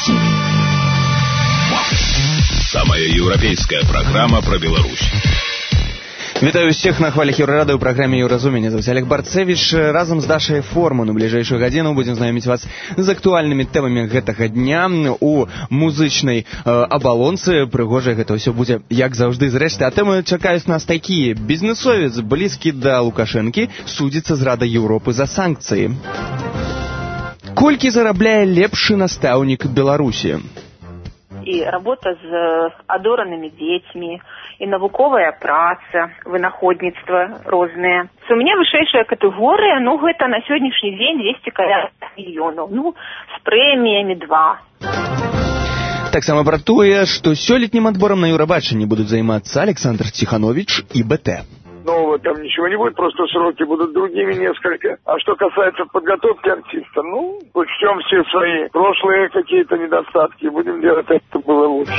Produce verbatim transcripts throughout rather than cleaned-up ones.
Беларуси. Самая европейская программа про Беларусь. Вітаю всех на хвалях Еўрарады ў праграме «Еўразуменне». Зовут Олег Барцевич. Разом с Дашей Форман у ближайшую гадзіну будем знакомить вас з актуальнымі тэмамі гэтага дня у музычнай э, абалонцы. Прыгожае гэта ўсё будзе, як заўжды, зрэшты. А тэмы чакаюць нас такія. Бізнесовец, блізкі да Лукашэнкі, судзіцца з Радай Еўропы за санкцыі. Колькі зарабляе лепшы настаўнік Беларусі? І работа з адоранымі дзецьмі, і навуковая праца, вынаходніцтва розныя. У мяне вышэйшая катэгорыя, ну гэта на сённяшні дзень двести мільёнаў, ну з прэміямі два. Таксама пра тое, што сёлетнім адборам на Еўрабачанні будуць займацца Александр Тиханович и БТ. Нового там ничего не будет, просто сроки будут другими несколько. А что касается подготовки артиста, ну, учтем все свои прошлые какие-то недостатки, будем делать так, чтобы было лучше.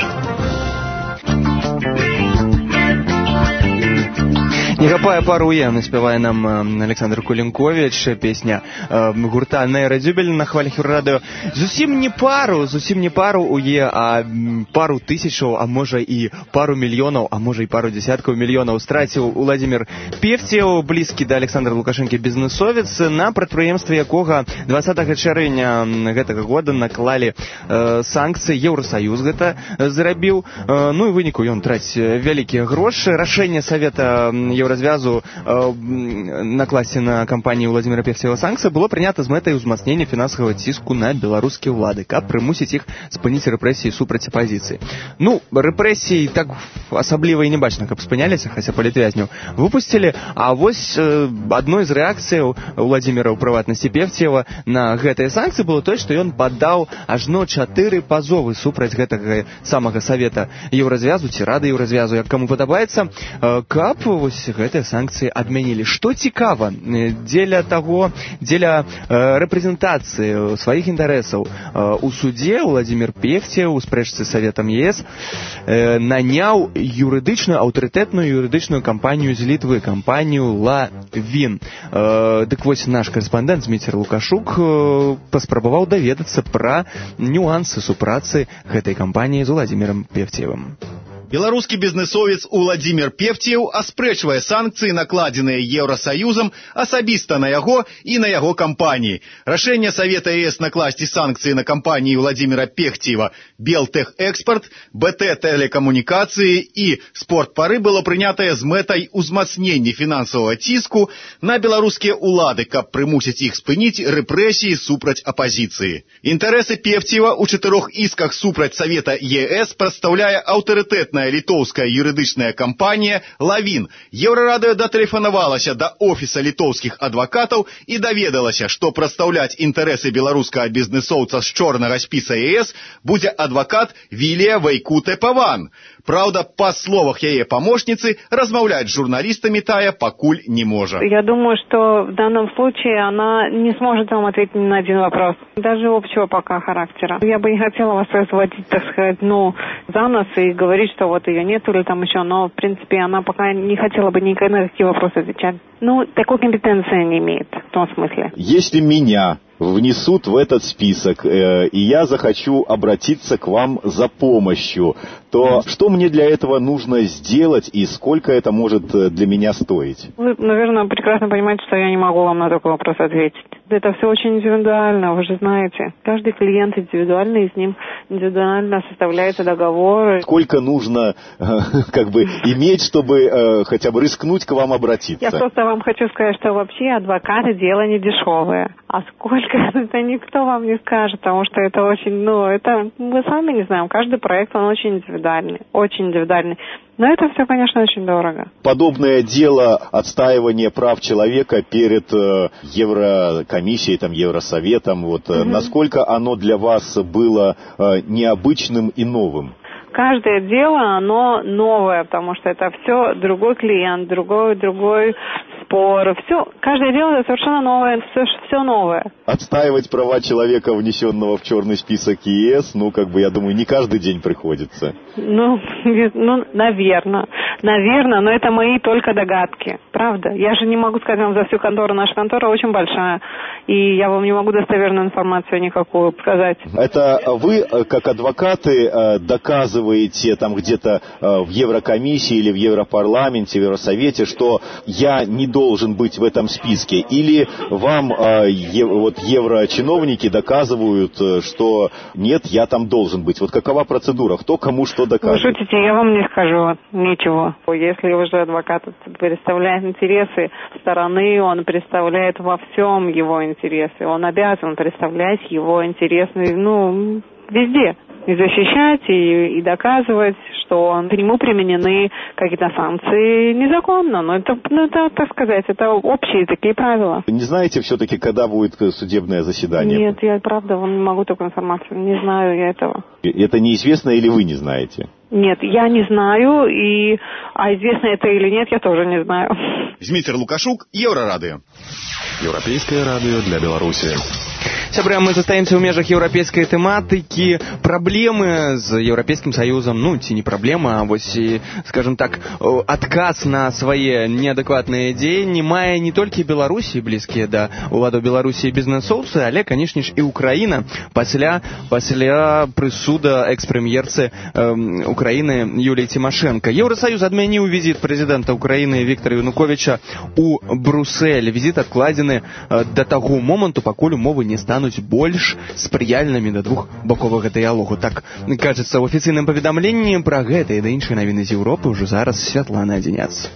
Не хапае паруе, наспявае нам Александр Кулінкович, песня э, гурта «Нейрадзюбель» на хвалях Еўрарадыё. Зусім не пару, зусім не пару уе, а пару тысячаў, а можа і пару мільёнаў, а можа і пару десяткаў мільёнаў страціў Уладзімір Певцеў, блізкі да Александра Лукашэнкі бізнесовец, на прадпрыемстве якога двадцатага чэрвеня гэтага года наклалі э, санкцыі. Еўрасаюз гэта зрабіў. Э, ну і выніку ён траціць вялікія грошы. Рашэнне Савета Еўразвязу э, накласці на кампанію Уладзіміра Певцева санкцыі было прынята з мэтай узмацнення фінансавага ціску на беларускія ўлады, каб прымусіць іх спыніць рэпрэсіі супраць апазіцыі. Ну, рэпрэсіі так асабліва і не бачна, каб спыняліся, хаця палітвязняў выпусцілі. А вось э, адной з рэакцыяў Уладзіміра, у прыватнасці Певцева, на гэтыя санкцыі было тое, што ён падаў ажно чатыры пазовы супраць гэтага самага Савета Еўразвязу ці Рады Еўразвязу, як каму падабаецца, э, каб вось гэтыя санкцыі адмянілі. Што цікава, дзеля таго, дзеля э, рэпрэзентацыі сваіх інтарэсаў э, у судзе Уладзімір Певцеў у спрэчцы з Саветам ЕС э, наняў юрыдычную, аўтарытэтную юрыдычную кампанію з Літвы, кампанію «Лавін». Э, дык вось наш карэспандэнт Зміцер Лукашук э, паспрабаваў даведацца пра нюансы супрацы гэтай кампаніі з Уладзімірам Певцевым. Беларускі бізнесовец Уладзімір Певцеў аспрэчвае санкцыі, накладзеныя Еўрасаюзам асабіста на яго і на яго кампаніі. Рашэнне Савета ЕС накласці санкцыі на кампаніі Уладзіміра Певцева «Белтэхэкспарт», «БТ Тэлекамунікацыі» і «Спортпары» было прынятае з мэтай узмацнення фінансавага ціску на беларускія ўлады, каб прымусіць іх спыніць рэпрэсіі супраць апазіцыі. Інтарэсы Певцева ў чатырох ісках супраць Савета ЕС прадстаўляе аўтарытэтная літоўская юрыдычная кампанія «Лавін». Еўрарадыё датэлефанавалася да офіса літоўскіх адвакатаў і даведалася, што прадстаўляць інтарэсы беларускага бізнесоўца з чорнага спіса ЕС будзе адвакат Вілія Вайкутэ-Паван. Праўда, па словах яе памочніцы, размаўляць з журналістамі тая пакуль не можа. Я думаю, что в данном случае она не сможет вам ответить ни на один вопрос, даже общего пока характера. Я бы не хотела вас разводить, так сказать, ну, за нос и говорить, что вот ее нету или там еще, но, в принципе, она пока не хотела бы никогда на такие вопросы отвечать. Ну, такой компетенции не имеет, в том смысле. Если меня внесут в этот список, э, и я захочу обратиться к вам за помощью, то что мне для этого нужно сделать и сколько это может для меня стоить? Вы, наверное, прекрасно понимаете, что я не могу вам на такой вопрос ответить. Это все очень индивидуально, вы же знаете. Каждый клиент индивидуальный, и с ним индивидуально составляется договор. Сколько нужно э, как бы иметь, чтобы э, хотя бы рискнуть к вам обратиться? Я просто вам хочу сказать, что вообще адвокаты дело не дешевое. А сколько, это никто вам не скажет, потому что это очень, ну, это мы сами не знаем. Каждый проект, он очень индивидуальный, очень индивидуальный. Но это все, конечно, очень дорого. Подобное дело отстаивания прав человека перед э, Еврокомиссией, там, Евросоветом, вот, угу. Насколько оно для вас было э, необычным и новым? Каждое дело, оно новое, потому что это все другой клиент, другой, другой спор. Все, каждое дело это совершенно новое, все, все новое. Отстаивать права человека, внесенного в черный список ЕС, ну, как бы, я думаю, не каждый день приходится. Ну, ну, наверное, наверное, но это мои только догадки. правда. Я же не могу сказать вам за всю контору, наша контора очень большая, и я вам не могу достоверную информацию никакую сказать. Это вы, как адвокаты, доказываете там где-то в Еврокомиссии или в Европарламенте, в Евросовете, что я не должен быть в этом списке? Или вам вот еврочиновники доказывают, что нет, я там должен быть? Вот какова процедура? Кто кому что доказывает? Вы шутите, я вам не скажу ничего. Если уже адвокат представляет интересы стороны, он представляет во всем его интересы. Он обязан представлять его интересы, ну, везде. И защищать, и, и доказывать, что к нему применены какие-то санкции незаконно. Но это, ну, это, так сказать, это общие такие правила. Не знаете все-таки, когда будет судебное заседание? Нет, я правда вам не могу такую информацию. Не знаю я этого. Это неизвестно или вы не знаете? Нет, я не знаю, и... а известно это или нет, я тоже не знаю. Дмитрий Лукашук, Еврорадио. Еўрапейскае радыё для Беларусі. Сябры, мы застаемся ў межах еўрапейскай тэматыкі. Праблемы з Еўрапейскім Саюзам, ну, ці не праблема, а вось, скажем так, адказ на свае неадэкватныя дзеянні мае не толькі Беларусі, блізкія да уладаў Беларусі бізнэсоўцы, але, канешне ж, і Украіна пасля, пасля прысуда экс-прэм'ерцы э, Украіны Юліі Цімашэнка. Еўрасаюз адмяніў візіт прэзідэнта Украіны Віктара Януковіча у Брусэль. Візіт адкладзены э, да таго моманту, пакуль умовы не стануць больш спрыяльнымі да двухбаковага дыялогу. Так кажется, ў афіцыйным паведамленні пра гэта і да іншыя навіны з Еўропы ўжо зараз Святлана Адзіняц.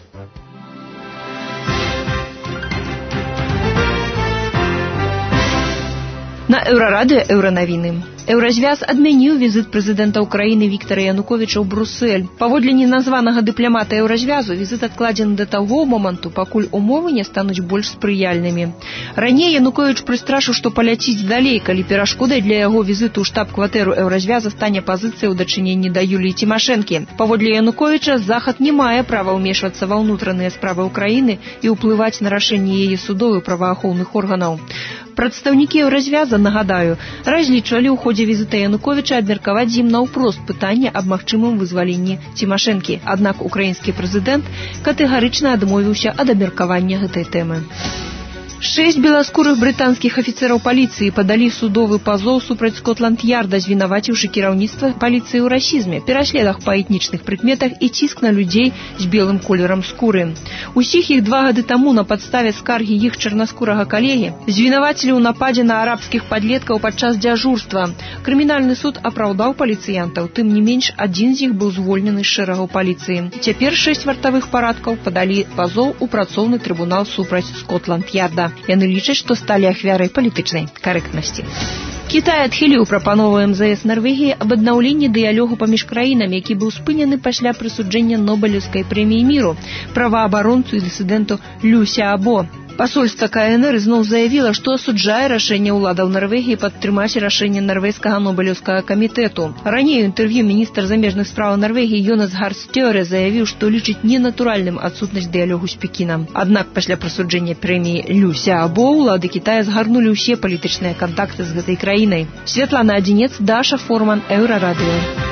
На Еўрарадыё Еўранавіны. Еўразвяз адмяніў візіт прэзідэнта Украіны Віктара Януковіча ў Брусэль. Паводле неназванага дыпламата Еўразвязу, візіт адкладзены да таго моманту, пакуль умовы не стануць больш спрыяльнымі. Раней Януковіч прыстрашыў, што паляціць далей, калі перашкодай для яго візіту ў штаб-кватэру Еўразвяза стане пазіцыя ў дачыненні да Юліі Цімашэнкі. Паводле Януковіча, Захад не мае права ўмешвацца ва ўнутраныя справы Украіны і ўплываць на рашэнні яе судоў і праваахоўных органаў. Прадстаўнікі Еўразвяза, нагадаю, разлічвалі ў ходзе візіта Януковіча абмеркаваць з ім наўпрост пытанне аб магчымым вызваленні Цімашэнкі. Аднак украінскі прэзідэнт катэгарычна адмовіўся ад абмеркавання гэтай тэмы. Шэсць беласкурых брытанскіх афіцэраў паліцыі падалі судовы пазоў супраць Скотланд-Ярда, звінаваціўшы кіраўніцтва паліцыі ў расізме, пераследах па этнічных прыкметах і ціск на людзей з белым колерам скуры. Усіх іх два гады таму на падставе скаргі іх чарнаскурага калегі звінавацілі ў нападзе на арабскіх падлеткаў падчас дзяжурства. Крымінальны суд апраўдаў паліцыянтаў, тым не менш адзін з іх быў звольнены з шэрагаў паліцыі. Цяпер шэсць вартавых парадкаў падалі пазоў у працоўны трыбунал супраць Скотланд-Ярда. Яны лічаць, што сталі ахвярай палітычнай карэктнасці. Кітай адхіліў прапанову эм зэ эс Нарвегіі аб аднаўленні дыялогу паміж краінамі, які быў спынены пасля прысуджэння Нобелеўскай прэміі міру праваабаронцу і дысідэнту Лю Сяабо. Пасольства ка эн эр зноў заявіла, што асуджае рашэнне ўладаў Нарвегіі падтрымаць рашэнне нарвежскага Нобелеўскага камітэту. Раней у інтэрв'ю міністр замежных спраў Нарвегіі Йонас Гар Стёре заявіў, што лічыць ненатуральным адсутнасць дыялогу з Пекінам. Аднак пасля прысуджэння прэміі Лю Сяабо ўлады Кітая згарнулі ўсе палітычныя кантакты з гэтай краінай. Святлана Адзінец, Даша Форман, Еўрарадыё.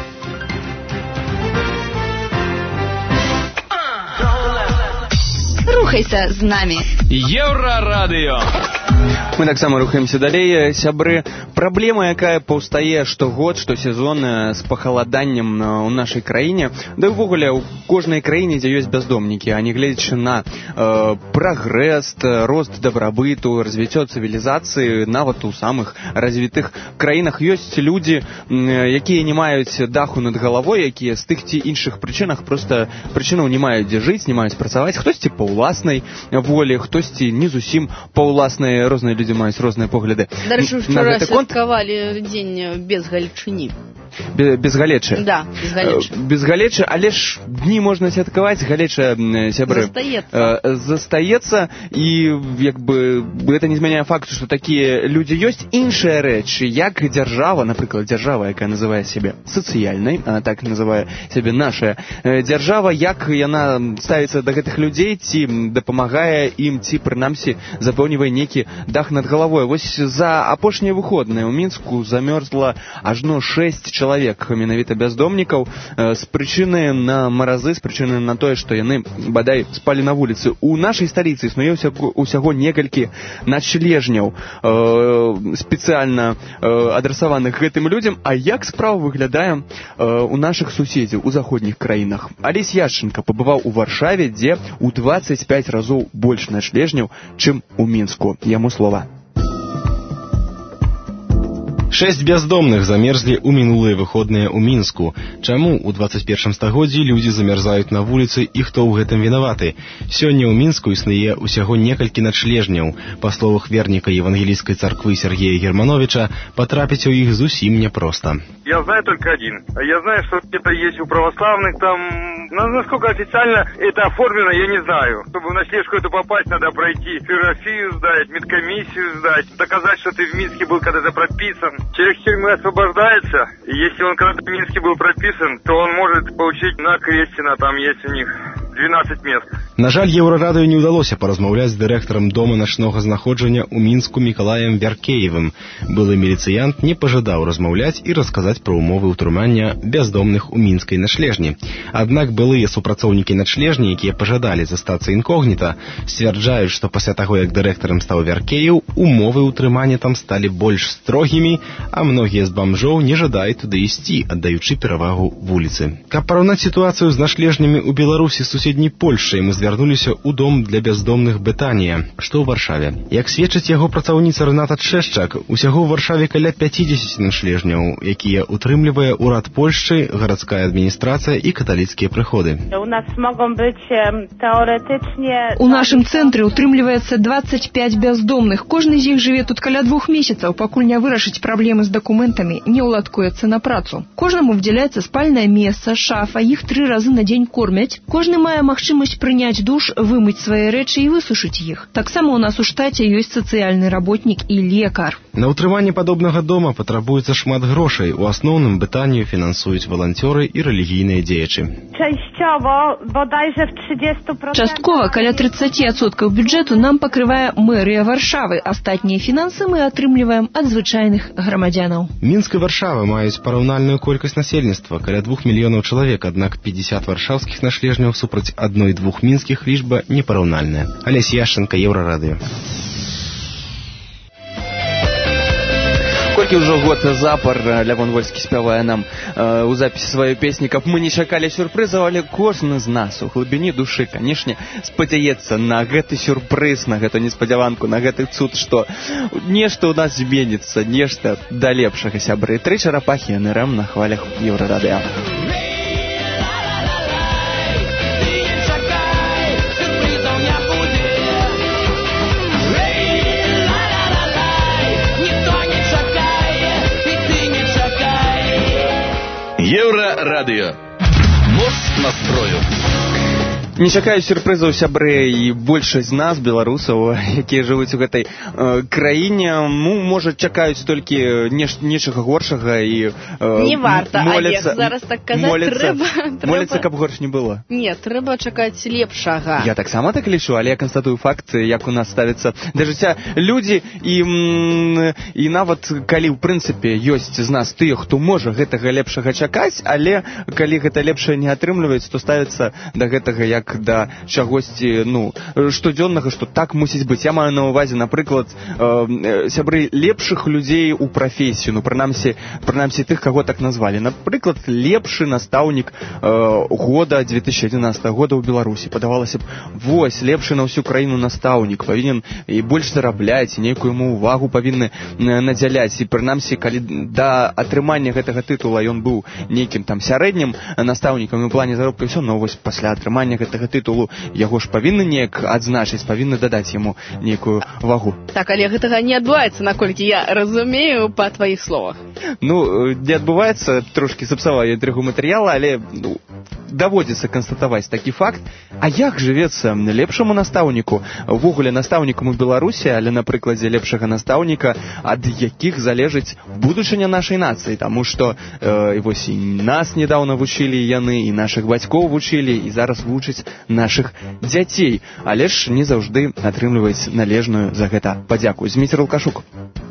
Рухайся з намі. Еўрарадыё. Мы таксама рухаемся далей, сябры. Праблема, якая паўстае штогод, штосезон з пахаладаннем у нашай краіне, да і ўвогуле ў кожнай краіне, дзе ёсць бяздомнікі, а не гледзячы на э, прагрэс, рост дабрабыту, развіццё цывілізацыі, нават у самых развітых краінах ёсць людзі, якія не маюць даху над галавой, якія з тых ці іншых прычынах проста прычынаў не маюць дзе жыць, не маюць працаваць, хтосьці па ўласнай волі, хтосьці не зусім па ўласнай, розныя людзі маюць розныя погляды. Дарэчы, вчора святкавалі дзень без галечыні. Без галечы? Да, без галечы. Без галечы, але ж дні можна святкаваць, галеча, сябры, застаецца. Застаецца, і як бы гэта не змяняе факту, што такія людзі ёсць. Іншая рэч, як дзяржава, напрыклад, дзяржава, якая называе сябе сацыяльнай, она так называе сябе наша дзяржава, як яна ставіцца да гэтых людзей, ці дапамагае ім, ці прынамсі запэўнівае нейкі дах над галавой. Вось за апошнія выходныя ў Мінску замёрзла ажно шэсць чалавек менавіта бяздомнікаў з прычыны на маразы, з прычыны на тое, што яны бадай спалі на вуліцы. У нашай сталіцы існуе ўсяго некалькі начлежняў спецыяльна адрасаваных гэтым людзям. А як справа выглядае у нашых суседзяў у заходніх краінах? Алесь Яшченко пабываў у Варшаве, дзе у дваццаць пяць разоў больш начлежняў, чым у Мінску. Яму слова. Шэсць бяздомных замерзлі ў мінулыя выходныя ў Мінску. Чаму ў двадцать першым стагоддзі людзі замярзаюць на вуліцы і хто ў гэтым вінаваты? Сёння ў Мінску існуе ўсяго некалькі начлежняў. Па словах верніка евангелійскай царквы Сергея Германовича, потрапіць у іх зусім непросто. Я знаю только один. Я знаю, что это есть у православных там... Но насколько официально это оформлено, я не знаю. Чтобы в ночлежку эту попасть, надо пройти философию сдать, медкомиссию сдать, доказать, что ты в Минске был когда-то прописан. Человек с тюрьмы освобождается, и если он когда-то в Минске был прописан, то он может получить на Крестина, там есть у них двенадцать мест. На жаль, Еўрарадыё не ўдалося паразмаўляць з дырэктарам дома начнога знаходжання ў Мінску Мікалаем Вяркеевым. Былы міліцыянт не пажадаў размаўляць і расказаць пра ўмовы ўтрымання бяздомных у мінскай начлежні. Аднак былыя супрацоўнікі начлежні, якія пажадалі застацца інкогніта, сцвярджаюць, што пасля таго, як дырэктарам стаў Вяркеев, умовы ўтрымання там сталі больш строгімі, а многія з бамжоў не жадаюць туды ісці, аддаючы перавагу вуліцы. Каб параўнаць сітуацыю з начлежнямі ў Беларусі з суседняй Польшай, мы звярнуліся ў дом для бяздомных Бетанія, што ў Варшаве. Як сведчыць яго працаўніца Рэната Чэшчак, усяго ў Варшаве каля пяцьдзесят начлежняў, якія утрымлівае ўрад Польшчы, гарадская адміністрацыя і каталіцкія прыходы. У нас могуць быць тэоретычне... У нашым цэнтры утрымліваецца двадцать пять бяздомных. Кожны з іх жыве тут каля двух месяцаў, пакуль не вырашыць праблемы з дакументамі, не ўладкуецца на працу. Кожнаму выдзяляецца спальнае месца, шафа, іх тры разы на дзень кормяць. Кожны мае магчымасць прыняць душ, вымыць свае рэчы і высушыць іх. Таксама у нас у штаце ёсць сацыяльны работнік і лекар. На ўтрыманне падобнага дома патрабуецца шмат грошай. У асноўным Бетанію фінансуюць валанцёры і рэлігійныя дзеячы. Часткова, каля тридцать процентов бюджэту нам пакрывае мэрыя Варшавы. Астатнія фінансы мы атрымліваем ад звычайных грамадзянаў. Мінск і Варшава маюць параўнальную колькасць насельніцтва, каля двух мільёнаў чалавек, аднак пятьдесят варшаўскіх начлежняў супраць адной-двух мінскіх лічба непараўнальная. Алесь Яшченко, Еўрарадыё. Колькі ўжо год запар Лявон Вольскі спявае нам э, у запісе сваёй песні, каб мы не чакалі сюрпрызаў, але кожны з нас у глыбіні душы, канешне, спадзяецца на гэты сюрпрыз, на гэту неспадзяванку, на гэты цуд, што нешта ў нас зменіцца, нешта да лепшага, сябры. Тры чарапахі эн-эр-эм на хвалях Еўрарадыё. Еўрарадыё. Мост настрою. Не чакаю сюрпрызаў, сябры, і большасць з нас, беларусаў, якія жывуць у гэтай э, краіне, ну, можа, чакаюць толькі неш, нечага горшага і э, не варта, моляцца, Олег, зараз так казаць, моляцца, трэба, моляцца, трэба... каб горш не было. Не, трэба чакаць лепшага. Я таксама так лічу, але я канстатую факт, як у нас ставіцца да жыцця людзі, і, і нават калі, ў прынцыпе, ёсць з нас тыя, хто можа гэтага лепшага чакаць, але калі гэта лепшае не атрымліваецца, то ставіцца да гэтага як да чагосьці, ну, штодзённага, што так мусіць быць. Я маю на ўвазе, напрыклад, э, сябры лепшых людзей у прафесію, ну, прынамсі, прынамсі тых, каго так назвалі. Напрыклад, лепшы настаўнік э, года две тысячи одиннадцатого года ў Беларусі. Падавалася б, вось, лепшы на ўсю краіну настаўнік, павінен і больш зарабляць, і нейкую яму увагу павінны надзяляць. І прынамсі, калі да атрымання гэтага тытула ён быў нейкім там сярэднім настаўнікам у плане заробка, ўсё, но вось пасля атрымання гэтага тытулу яго ж павінны неяк адзначыць, павінны дадаць яму нейкую вагу. Так, але гэтага не адбываецца, наколькі я разумею па тваіх словах. Ну, не адбываецца, трошкі сапсаваю інтрыгу матэрыяла, але ну, даводзіцца канстатаваць такі факт. А як жывецца лепшаму настаўніку? Увогуле настаўнікам у Беларусі, але на прыкладзе лепшага настаўніка, ад якіх залежыць будучыня нашай нацыі, таму што э, вось і нас недаўна вучылі яны, і нашых бацькоў вучылі, і зараз вучаць нашых дзяцей, але ж не заўжды атрымліваюць належную за гэта падзяку. Зміцер Лукашук.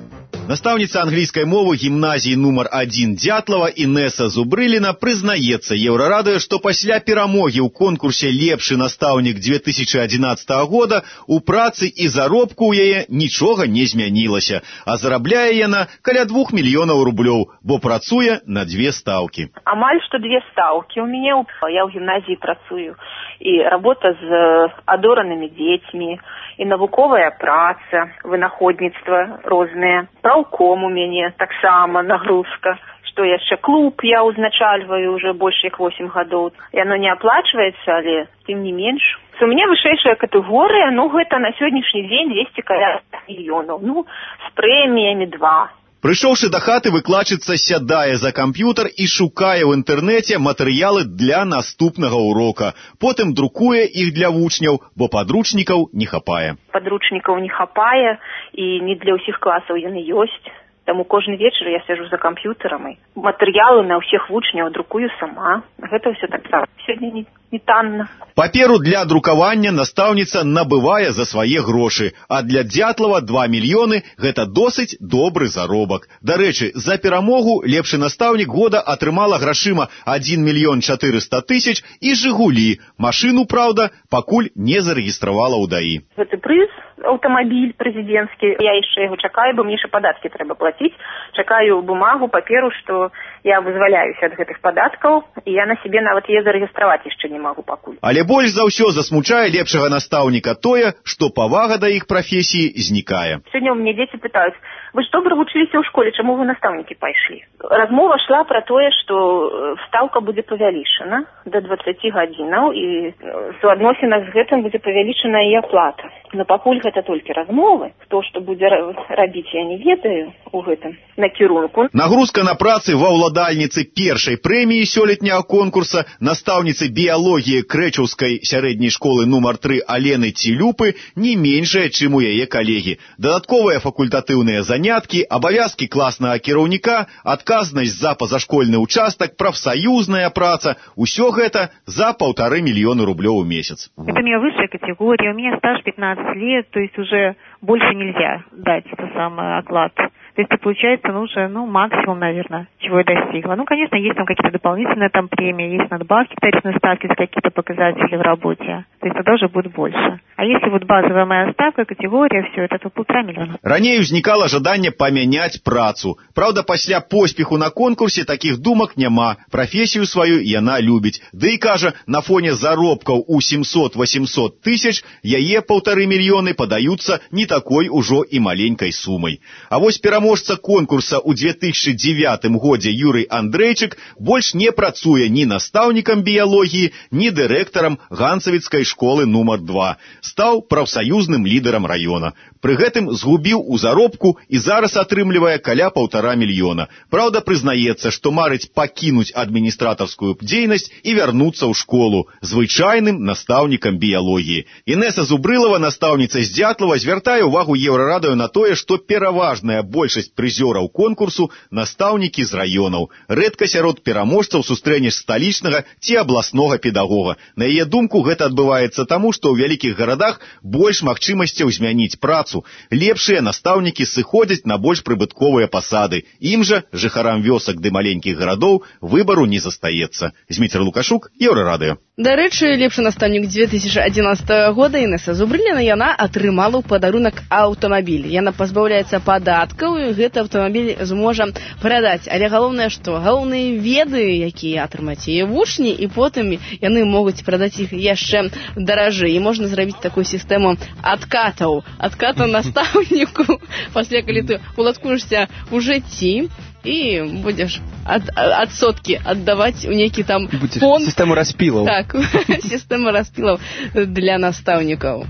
Настаўніца англійскай мовы гімназіі нумар адзін Дятлова Інеса Зубрыліна прызнаецца Еўрарадыё, што пасля перамогі ў конкурсе «Лепшы настаўнік» две тысячи одиннадцатого года у працы і заробку ў яе нічога не змянілася, а зарабляе яна каля двух мільёнаў рублёў, бо працуе на две стаўкі. Амаль што две стаўкі у мяне. Я ў гімназіі працую. І работа з адоранымі дзецьмі, і навуковая праца, вынаходніцтва розныя. Праўком у мяне таксама нагрузка. Што яшчэ клуб я ўзначальваю уже больш як восемь гадоў. Яно не аплачваецца, але тым не менш. У мяне вышэйшая катэгорыя, ну гэта на сённяшні дзень двести мільёнаў. Ну, з прэміямі два. Прыйшоўшы да хаты, выкладчыца сядае за камп'ютар і шукае ў інтэрнэце матэрыялы для наступнага ўрока. Потым друкуе іх для вучняў, бо падручнікаў не хапае. Падручнікаў не хапае, і не для ўсіх класаў яны ёсць. Таму кожны вечар я сяджу за камп'ютарам і матэрыялы на ўсіх вучняў друкую сама. Гэта ўсё так сёння не, не танна. Паперу для друкавання настаўніца набывае за свае грошы, а для Дятлова два мільёны – гэта досыць добры заробак. Дарэчы, за перамогу лепшы настаўнік года атрымала грашыма адзін мільён чатырыста тысяч і «Жигулі». Машыну, праўда, пакуль не зарэгістравала ў даі. Гэты прыз аўтамабіль прэзідэнцкі, я яшчэ яго чакаю, бо мне яшчэ падаткі трэба плаціць. Чакаю бумагу, паперу, што я вызваляюся ад гэтых падаткаў, і я на сябе нават яе зарэгістраваць яшчэ не магу пакуль. Але больш за ўсё засмучае лепшага настаўніка тое, што павага да іх прафесіі знікае. Сёння ў мяне дзеці пытаюць: вы ж добра вучыліся ў школе, чаму вы настаўнікі пайшлі? Размова шла пра тое, што стаўка будзе павялічана да дваццаці гадзінаў, і в суадносінах з гэтым будзе павялічана і аплата. Но пакуль гэта толькі размовы. Хто што будзе рабіць, я не ведаю у гэтым накірунку. Нагрузка на працы ва ўладальніцы першай прэміі сёлетняга конкурса, настаўніцы біялогіі Крэчаўскай сярэдняй школы нумар тры Алены Цілюпы не меншая, чым у яе калегі. Дадатковыя факультатыўныя заняткі, абавязкі класнага кіраўніка, адказнасць за пазашкольны участак, прафсаюзная праца – усё гэта за паўтары мільёны рублёў у месяц. Это у меня высшая категория, у меня стаж пятнадцать лет, то есть уже больше нельзя дать это самое оклад. То есть, получается, ну, уже, ну, максимум, наверное, чего я достигла. Ну, конечно, есть там какие-то дополнительные там премии, есть надбавки к тарифной ставке за какие-то показатели в работе. То есть, тогда уже будет больше. А если вот базовая моя ставка, категория, все это, то полтора миллиона. Раней узнікала жаданне памяняць працу. Праўда, пасля поспеху на конкурсе такіх думак няма. Прафесію сваю яна любіць. Ды і кажа, на фоне заробкаў у семьсот-восемьсот тысяч яе паўтары мільёны падаюцца не такой ужо і маленькай сумай. А вось пераможца конкурса ў две тысячи девятым годзе Юрый Андрейчык больш не працуе ні настаўнікам біялогіі, ні дырэктарам Ганцавіцкай школы нумар два. Стаў прафсаюзным лідарам раёна. Пры гэтым згубіў у заробку і зараз атрымлівае каля паўтара мільёна. Праўда, прызнаецца, што марыць пакінуць адміністратарскую дзейнасць і вярнуцца ў школу звычайным настаўнікам біялогіі. Інеса Зубрылова, настаўніца з Дятлова, звяртае ўвагу Еўрарадыё на тое, што пераважная большасць прызёраў конкурсу настаўнікі з раёнаў. Рэдка сярод пераможцаў сустрэнеш сталічнага ці абласнога педагога. На яе думку, гэта адбываецца таму, што ў вялікіх гарадах больш магчымасцяў змяніць працу. Лепшыя настаўнікі сыходзяць на больш прыбытковыя пасады. Ім жа, жыхарам вёсак ды маленькіх гарадоў, выбару не застаецца. Зміцер Лукашук, Еўрарадыё. Дарэчы, лепшы настаўнік две тысячи одиннадцатого года Інеса Зубрыліна, яна атрымала ў падарунак аўтамабіль. Яна пазбаўляецца падаткаў, і гэты аўтамабіль зможа прадаць. Але галоўнае, што галоўныя веды, якія атрымаць яе вучні, і потым яны могуць прадаць іх яшчэ даражэй. І можна зрабіць такую сістэму адкатаў. Адката настаўніку, пасля калі ты уладкуешся ў жыцці, і будзеш ад, адсоткі аддаваць у нейкі там фонд. Сістэму распілаў. Так, сістэму распілаў для настаўнікаў.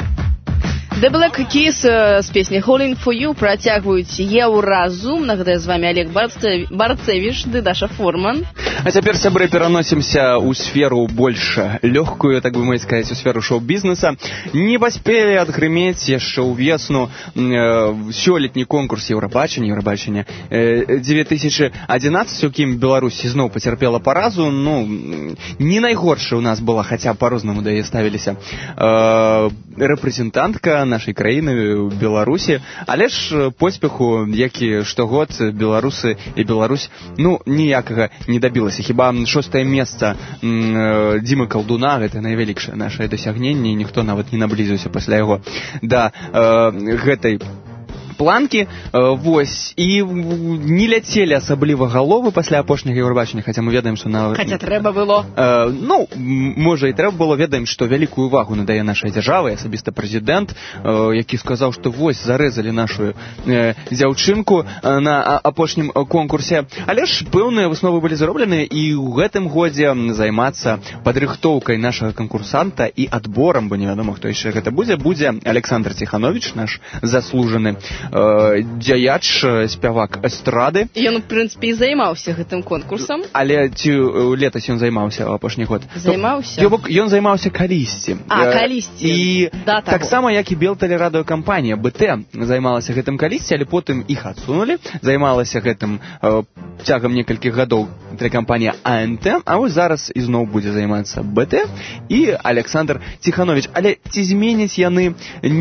The Black Keys с песней Calling for You працягваюць Еўразум. Нагадаю, з вами Олег Барцевич ды Даша Форман. А цяпер, сябры, пераносімся ў сферу больш лёгкую, так бы мовіць сказаць, у сферу шоу-бізнеса. Не паспелі адгрымець яшчэ ўвесну э, сёлетні конкурс Еўрабачання, Еўрабачання э, две тысячи одиннадцать, у кім Беларусь зноў пацярпела паразу. Ну, не найгоршая у нас была, хаця па-рознаму да яе ставіліся, э, рэпрэзентантка нашай краіны ў Беларусі, але ж поспеху, як і штогод, беларусы і Беларусь, ну, ніякага не дабілася. Хіба шостае месца м, Дзімы Калдуна, гэта найвялікшае нашае дасягненне, і ніхто нават не наблізіўся пасля яго да э, гэтай планкі, вось, і не ляцелі асабліва галовы пасля апошняга Еўрабачання, хаця мы ведаем, што на... Хаця трэба было. Э, ну, можа, і трэба было, ведаем, што вялікую увагу надае нашая дзяржава, і асабіста прэзідэнт, э, які сказаў, што вось, зарэзалі нашу э, дзяўчынку э, на апошнім конкурсе. Але ж пэўныя высновы былі зроблены, і ў гэтым годзе займацца падрыхтоўкай нашага канкурсанта і адборам, бо невядома, хто яшчэ гэта будзе, будзе Александр Тиханович, наш заслужаны дзяяч, спявак эстрады. Ён, у прынцыпе, і займаўся гэтым конкурсам. Але ці летась ён займаўся ў апошні год? Займаўся? Ён займаўся калісьці. А, калісьці. І таксама, як і Белтэлерадыёкампанія бэ тэ займалася гэтым калісьці, але потым іх адсунулі. Займалася гэтым э, цягам некалькіх гадоў тэлекампанія а эн тэ, а вось зараз ізноў будзе займацца бэ тэ і Александр Тиханович. Але ці зменяць яны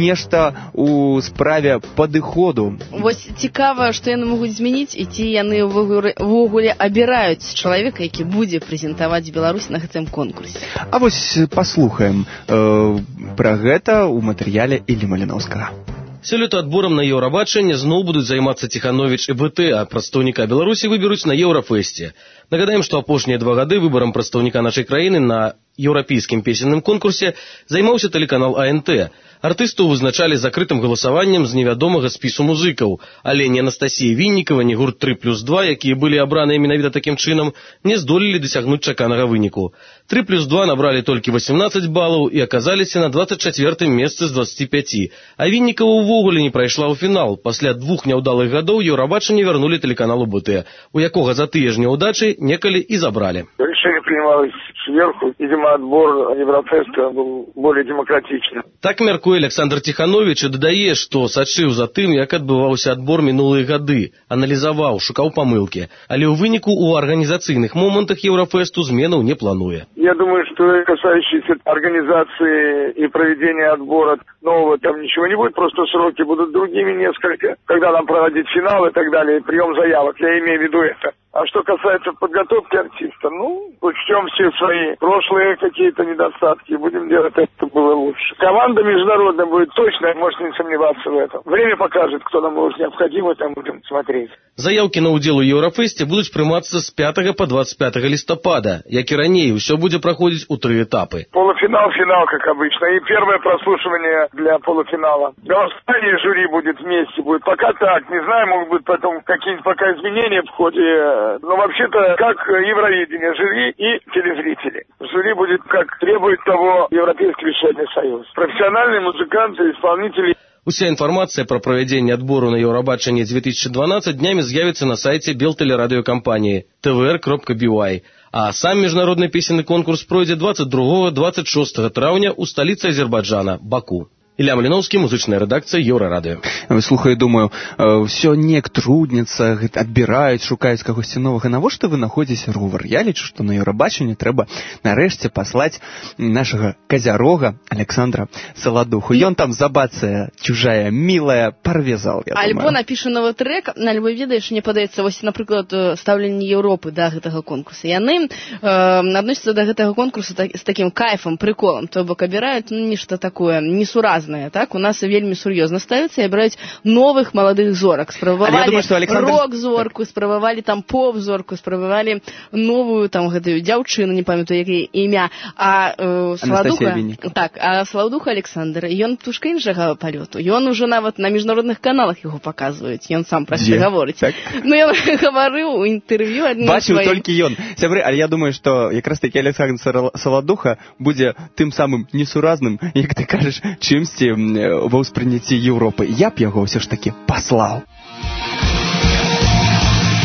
нешта ў справе падыходу? Вось цікава, што яны могуць змяніць, і ці яны ўвогуле абіраюць чалавека, які будзе прэзентаваць Беларусь на гэтым конкурсе. А вось паслухаем э, пра гэта ў матэрыяле Іллі Маліноўскага. Сёлета адборам на Еўрабачанне зноў будуць займацца Тиханович і бэ тэ, а прадстаўніка Беларусі выберуць на Еўрафэсце. Нагадаем, што апошнія два гады выбарам прадстаўніка нашай краіны на еўрапейскім песенным конкурсе займаўся тэлеканал а эн тэ. Артыстаў вызначалі закрытым галасаваннем з невядомага спісу музыкаў, але ні Анастасія Віннікава, ні гурт тры плюс два, якія былі абраныя менавіта такім чынам, не здолелі дасягнуць чаканага выніку. тры плюс два набралі толькі васемнаццаць балаў і аказаліся на дваццаць чацвёртым месцы з дваццаці пяці, а Віннікава ўвогуле не прайшла ў фінал. Пасля двух няўдалых гадоў Еўрабачанне вярнулі тэлеканалу бэ тэ, у якога за тыя ж няўдачы некалі і забралі. Решение принималось сверху. Видимо, отбор Еврофеста был более демократичным. Так мяркуе Александр Тиханович і дадае, што сачыў за тым, як адбываўся адбор минулыя гады, аналізаваў, шукаў памылкі, але ў выніку у арганізацыйных момантах Еврофесту зменаў не плануе. Я думаю, что касающиеся организации и проведения отбора нового там ничего не будет, просто сроки будут другими несколько, когда нам проводить финал и так далее, прием заявок, я имею в виду это. А что касается подготовки артиста, ну, учтем все свои прошлые какие-то недостатки, будем делать так, чтобы было лучше. Команда международная будет точно, можете не сомневаться в этом. Время покажет, кто нам будет необходимо, там будем смотреть. Заявки на удзел у Еўрафэсце будуць прымацца з пятага по двадцать пятое лістапада. Як і раней, усё будзе праходзіць у тры этапы. Полуфинал, финал, как обычно. И первое прослушивание для полуфинала. Голосование жюри будет вместе, будет пока так. Не знаю, могут быть потом какие-нибудь пока изменения в ходе. Но вообще-то как Евровидение, жюри и телезрители. Жюри будет, как требует того Европейский вещательный союз. Профессиональные музыканты, исполнители. Уся інфармацыя пра правядзенне адбору на Еўрабачанне две тысячи двенадцать днямі з'явіцца на сайце Белтэлерадыёкампаніі тэ вэ эр кропка би уай. А сам міжнародны песенны конкурс пройдзе двадцать другого - двадцать шостого траўня ў сталіцы Азербайджана, Баку. Ілля Маліноўскі, музычная рэдакцыя Еўрарадыё. Слухаю, думаю, ўсё неяк трудніцца, адбіраюць, шукаюць кагосьці новага. Навошта вы находзіце ровар? Я лічу, што на Еўрабачанне трэба нарэшце паслаць нашага казярога Александра Саладуху. Ён там забацае чужая, мілая, парвезал, я думаю. Альбо напіша новы трэк, альбо, ведаеш, мне падаецца, вось, напрыклад, стаўленне Еўропы да гэтага конкурса. Яны э, адносяцца да гэтага конкурса так, з такім кайфам, прыколам, то бок абіраюць ну, нешта такое несуразнае. Так, у нас вельмі сур'ёзна ставіцца і браць новых маладых зорак. Спрабавалі Александр... рок-зорку, спрабавалі там поп-зорку, спрабавалі новую там гэтую дзяўчыну, не памятаю, яе імя, а э, Саладуха, так, а Саладуха Александр, ён птушка іншага палёту. Ён ужо нават на міжнародных каналах яго паказваюць. Ён сам пра што гаворыць. Так? Ну я гаварыў у інтэрв'ю адным бачыў сваім... толькі ён. Сябры, але я думаю, што якраз такі Александр Саладуха будзе тым самым несуразным, як ты кажаш, чымсьці ва ўспрыняцці Еўропы. Я б яго ўсё ж такі паслаў.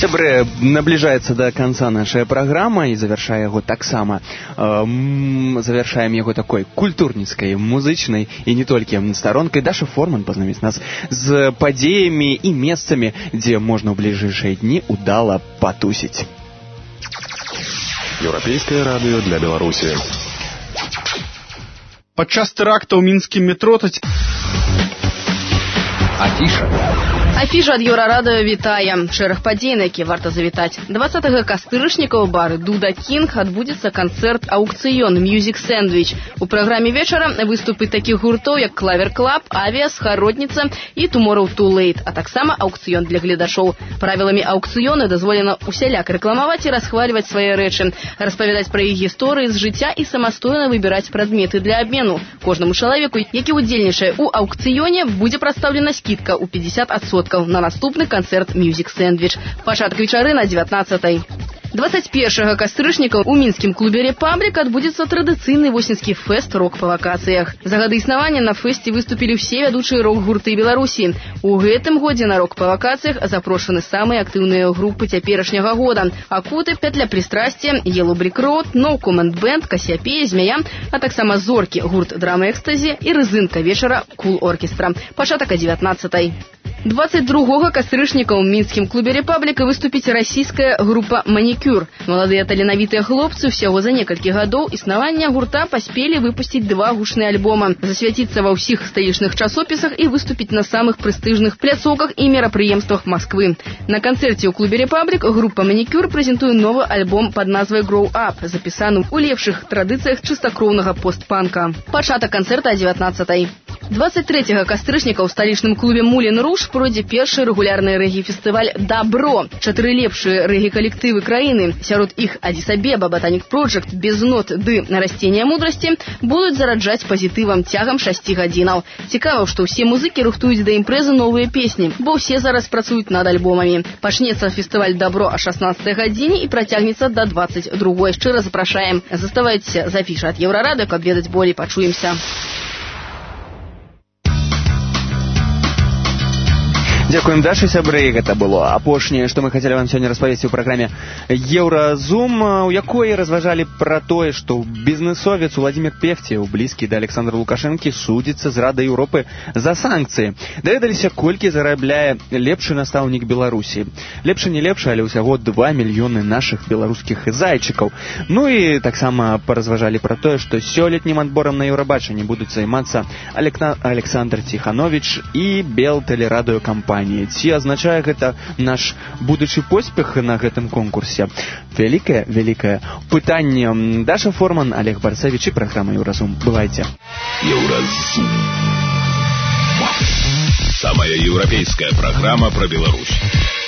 Сябры, наближается до конца наша программа, и завершая его так само, э, завершаем его такой культурницкой, музычной и не только сторонкой. Даша Форман познакомит нас с подеями и местами, где можно в ближайшие дни удало потусить. Еўрапейскае радыё для Беларусі. Падчас тэракта ў мінскім метро... Афіша. Афіша ад Еўрарадыё вітае. Шэраг падзей, на які варта завітаць. дваццатага кастрычніка ў бары Дуда Кинг адбудзецца канцэрт «Аукцыён» Music Sandwich. У праграме вечара выступы такіх гуртоў, як Клавер Клаб, Авіас, Хародніца і Tomorrow Too Late, а таксама аукцыён для гледашоў. Правіламі аукцыёна дазволена усяляк рэкламаваць і расхвальваць свае рэчы, распавядаць пра іх гісторыі з жыцця і самастойна выбіраць прадметы для абмену. Кожнаму чалавеку, які ўдзельнічае ў аукцыёне, будзе прадстаўлена скідка ў пятьдесят адсоткаў на наступны канцэрт Music Sandwich. Пачатак вечары на дзевятнаццатай. двадцать первого кастрычніка у мінскім клубе «Репаблік» адбудзецца традыцыйны восеньскі фэст рок па вакацыях. За гады існавання на фэсце выступілі ўсе вядучыя рок-гурты Беларусі. У гэтым годзе на рок па вакацыях запрошаны самыя актыўныя групы цяперашняга года: Акуты, Петля Пристрасця, Yellow Brick Road, No Comment Band, Касіапея, Змяя, а таксама зоркі гурт Драма Экстазі і рызынка вечара Кул Оркестра. Пачатак о дзевятнаццатай. двадцать другого кастрычніка ў мінскім клубе «Репабліка» выступіць расійская група «Манікюр». Маладыя таленавітыя хлопцы ўсяго за некалькі гадоў існавання гурта паспелі выпусціць два гучныя альбома, засвяціцца ва ўсіх сталічных часопісах і выступіць на самых прэстыжных пляцоўках і мерапрыемствах Масквы. На канцэрце ў клубе «Репаблік» група «Манікюр» прэзентуе новы альбом пад назвай «Grow Up», запісаны ў лепшых традыцыях чыстакроўнага постпанка. Пачатак канцэрта о дзевятнаццатай. двадцать третьего кастрычніка ў сталічным клубе «Мулен Руж» пройдзе першы рэгулярны рэгі-фестываль «Дабро». Чатыры лепшыя рэгі-калектывы краіны, сярод іх Аддіс Абеба, Ботаник Проджект, Без нот ды Растения мудрасці, будуць зараджаць пазітывам цягам шасці гадзінаў. Цікава, што ўсе музыкі рыхтуюць да імпрэзы новыя песні, бо ўсе зараз працуюць над альбомамі. Пачнецца фестываль «Дабро» о шаснаццатай гадзіне і працягнецца да двадцать другой. Шчыра запрашаем. Заставайцеся з афішай ад Еўрарадыё, каб ведаць болей. Пачуемся. Дякуем, Даша, сябры. Гэта было апошняе, што мы хацелі вам сёння распавесці ў праграме «Еўразум», у якой разважалі пра тое, што бізнесовец Уладзімір Певцеў, блізкі да Александра Лукашэнкі, судзіцца з Радай Еўропы за санкцыі. Даведаліся, колькі зарабляе лепшы настаўнік Беларусі. Лепшы не лепшы, але ўсяго два мільёны нашых беларускіх зайчыкаў. Ну і таксама паразважалі пра тое, што сёлетнім адборам на Еўрабачанне будуць займацца Александр Ціхановіч і Белтэлерадыёкампанія. Ці азначае гэта наш будучы поспех на гэтым конкурсе? Вялікае, вялікае пытанне. Даша Форман, Олег Барцевич і праграма «Еўразум». Бывайце. Еўразум. Самая еўрапейская праграма пра Беларусь.